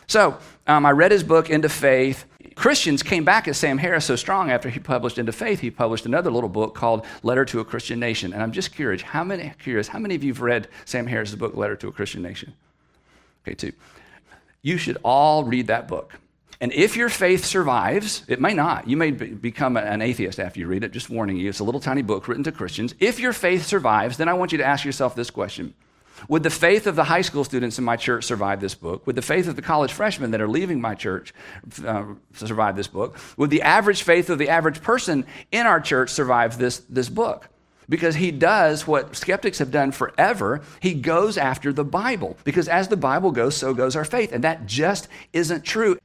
So I read his book, Into Faith. Christians came back at Sam Harris so strong after he published Into Faith, he published another little book called Letter to a Christian Nation. And I'm just curious, how many of you have read Sam Harris's book, Letter to a Christian Nation? Okay, 2. You should all read that book. And if your faith survives, it may not. You may become an atheist after you read it, just warning you. It's a little tiny book written to Christians. If your faith survives, then I want you to ask yourself this question. Would the faith of the high school students in my church survive this book? Would the faith of the college freshmen that are leaving my church survive this book? Would the average faith of the average person in our church survive this book? Because he does what skeptics have done forever. He goes after the Bible. Because as the Bible goes, so goes our faith. And that just isn't true.